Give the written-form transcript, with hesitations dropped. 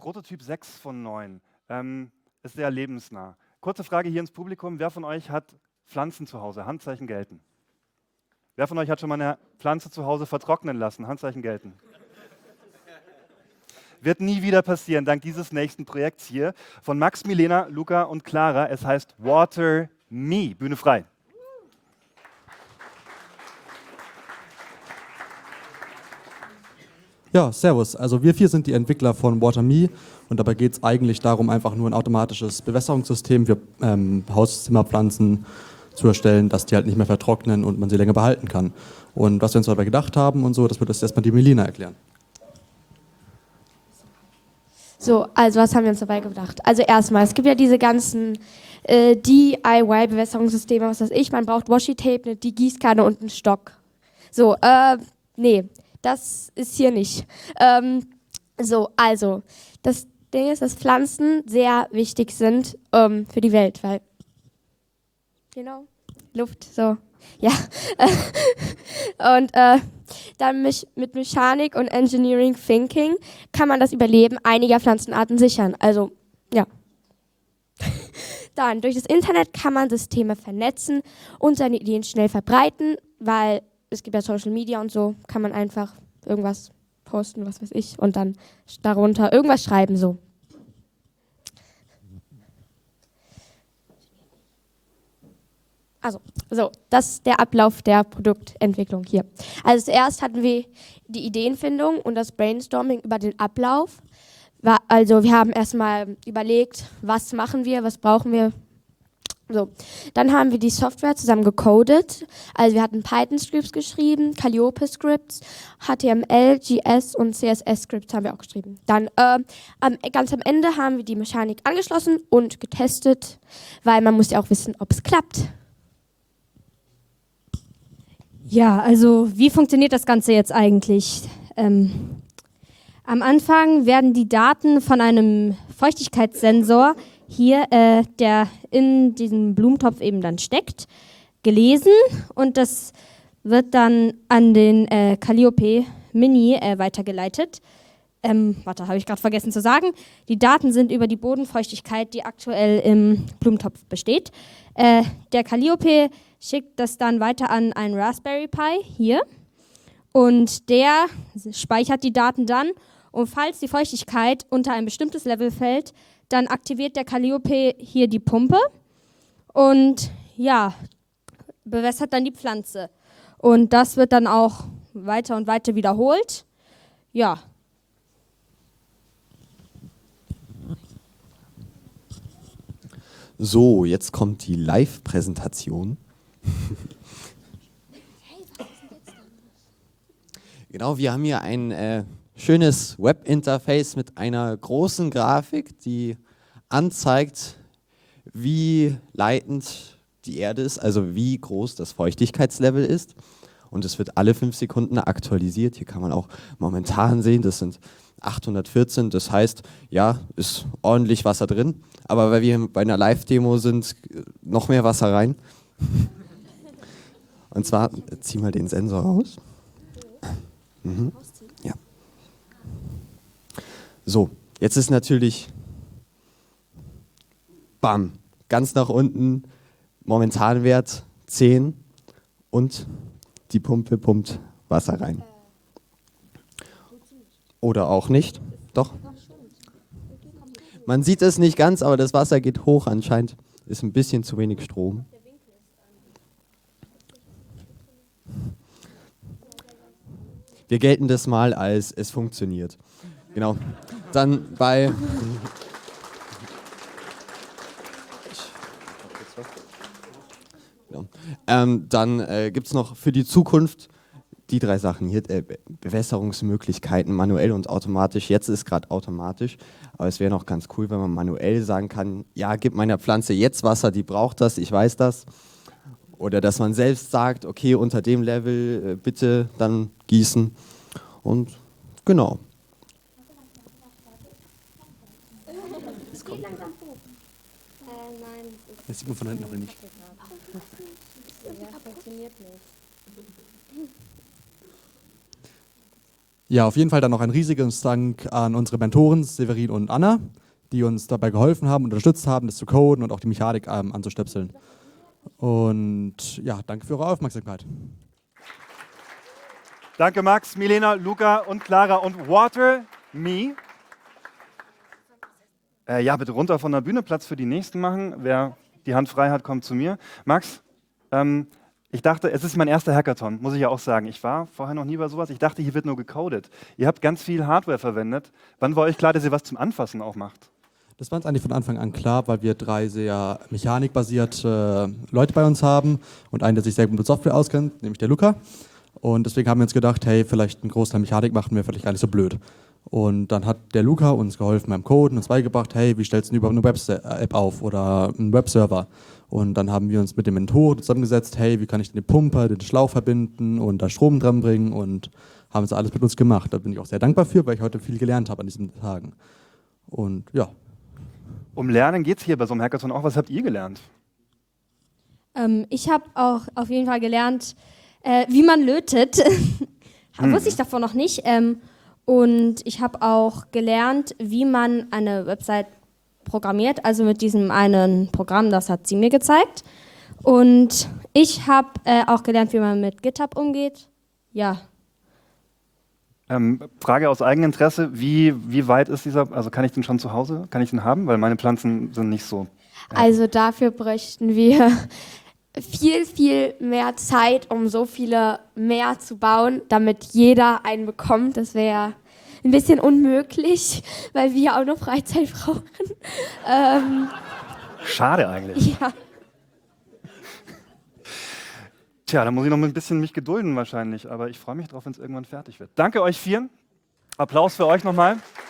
Prototyp 6 von 9 ist sehr lebensnah. Kurze Frage hier ins Publikum. Wer von euch hat Pflanzen zu Hause? Handzeichen gelten. Wer von euch hat schon mal eine Pflanze zu Hause vertrocknen lassen? Handzeichen gelten. Wird nie wieder passieren, dank dieses nächsten Projekts hier von Max, Milena, Luca und Clara. Es heißt Water Me. Bühne frei. Ja, servus. Also wir vier sind die Entwickler von WaterMe und dabei geht es eigentlich darum, einfach nur ein automatisches Bewässerungssystem für Hauszimmerpflanzen zu erstellen, dass die halt nicht mehr vertrocknen und man sie länger behalten kann. Und was wir uns dabei gedacht haben und so, das wird jetzt erstmal die Melina erklären. So, also was haben wir uns dabei gedacht? Also erstmal, es gibt ja diese ganzen DIY-Bewässerungssysteme, was weiß ich, man braucht Washi-Tape, die Gießkanne und einen Stock. So, nee, das ist hier nicht. So, also, das Ding ist, dass Pflanzen sehr wichtig sind für die Welt, weil, Luft, so, ja. Und dann mit Mechanik und Engineering Thinking kann man das Überleben einiger Pflanzenarten sichern. Also, ja. Dann, durch das Internet kann man Systeme vernetzen und seine Ideen schnell verbreiten, weil es gibt ja Social Media und so, kann man einfach irgendwas posten, was weiß ich, und dann darunter irgendwas schreiben, so. Also, so, das ist der Ablauf der Produktentwicklung hier. Also zuerst hatten wir die Ideenfindung und das Brainstorming über den Ablauf. Also wir haben erstmal überlegt, was machen wir, was brauchen wir. So, dann haben wir die Software zusammen gecodet. Also wir hatten Python-Scripts geschrieben, Calliope-Scripts, HTML, JS und CSS-Scripts haben wir auch geschrieben. Dann ganz am Ende haben wir die Mechanik angeschlossen und getestet, weil man muss ja auch wissen, ob es klappt. Ja, also wie funktioniert das Ganze jetzt eigentlich? Am Anfang werden die Daten von einem Feuchtigkeitssensor hier, der in diesem Blumentopf eben dann steckt, gelesen und das wird dann an den Calliope Mini weitergeleitet. Warte, habe ich gerade vergessen zu sagen. Die Daten sind über die Bodenfeuchtigkeit, die aktuell im Blumentopf besteht. Der Calliope schickt das dann weiter an einen Raspberry Pi hier und der speichert die Daten dann und falls die Feuchtigkeit unter ein bestimmtes Level fällt, dann aktiviert der Calliope hier die Pumpe und ja, bewässert dann die Pflanze. Und das wird dann auch weiter und weiter wiederholt. Ja. So, jetzt kommt die Live-Präsentation. Genau, wir haben hier ein schönes Webinterface mit einer großen Grafik, die anzeigt, wie leitend die Erde ist, also wie groß das Feuchtigkeitslevel ist. Und es wird alle 5 Sekunden aktualisiert. Hier kann man auch momentan sehen, das sind 814, das heißt, ja, ist ordentlich Wasser drin. Aber weil wir bei einer Live-Demo sind, noch mehr Wasser rein. Und zwar, zieh mal den Sensor raus. Mhm. Ja. So, jetzt ist natürlich, bam, ganz nach unten, Momentanwert 10 und die Pumpe pumpt Wasser rein. Oder auch nicht, doch. Man sieht es nicht ganz, aber das Wasser geht hoch anscheinend, ist ein bisschen zu wenig Strom. Wir gelten das mal als es funktioniert. Genau. Dann bei dann gibt es noch für die Zukunft die 3 Sachen hier, Bewässerungsmöglichkeiten, manuell und automatisch. Jetzt ist gerade automatisch, aber es wäre noch ganz cool, wenn man manuell sagen kann, ja, gib meiner Pflanze jetzt Wasser, die braucht das, ich weiß das. Oder dass man selbst sagt, okay, unter dem Level bitte dann gießen. Und genau. Es geht langsam hoch. Nein. Das sieht man von hinten noch nicht. Das funktioniert nicht. Ja, auf jeden Fall dann noch ein riesiges Dank an unsere Mentoren Severin und Anna, die uns dabei geholfen haben, unterstützt haben, das zu coden und auch die Mechanik anzustöpseln. Und ja, danke für eure Aufmerksamkeit. Danke Max, Milena, Luca und Clara und Water Me. Ja, bitte runter von der Bühne, Platz für die Nächsten machen. Wer die Hand frei hat, kommt zu mir. Max, ich dachte, es ist mein erster Hackathon, muss ich ja auch sagen. Ich war vorher noch nie bei sowas. Ich dachte, hier wird nur gecodet. Ihr habt ganz viel Hardware verwendet. Wann war euch klar, dass ihr was zum Anfassen auch macht? Das war uns eigentlich von Anfang an klar, weil wir 3 sehr mechanikbasierte Leute bei uns haben und einen, der sich sehr gut mit Software auskennt, nämlich der Luca. Und deswegen haben wir uns gedacht, hey, vielleicht einen Großteil Mechanik machen wir vielleicht gar nicht so blöd. Und dann hat der Luca uns geholfen beim Coden, uns beigebracht, hey, wie stellst du überhaupt eine Web-App auf oder einen Webserver? Und dann haben wir uns mit dem Mentor zusammengesetzt, hey, wie kann ich den Pumper, den Schlauch verbinden und da Strom dran bringen und haben es alles mit uns gemacht. Da bin ich auch sehr dankbar für, weil ich heute viel gelernt habe an diesen Tagen. Und ja. Um Lernen geht es hier bei so einem Hackathon auch. Was habt ihr gelernt? Ich habe auch auf jeden Fall gelernt, wie man lötet. Wusste ich davor noch nicht. Und ich habe auch gelernt, wie man eine Website programmiert, also mit diesem einen Programm, das hat sie mir gezeigt. Und ich habe auch gelernt, wie man mit GitHub umgeht. Ja. Frage aus Eigeninteresse, wie weit ist dieser, also kann ich den schon zu Hause, kann ich den haben? Weil meine Pflanzen sind nicht so. Also dafür bräuchten wir viel, viel mehr Zeit, um so viele mehr zu bauen, damit jeder einen bekommt. Das wäre ein bisschen unmöglich, weil wir auch noch Freizeit brauchen. Schade eigentlich. Ja. Tja, da muss ich noch ein bisschen mich gedulden wahrscheinlich, aber ich freue mich drauf, wenn es irgendwann fertig wird. Danke euch vieren. Applaus für euch nochmal.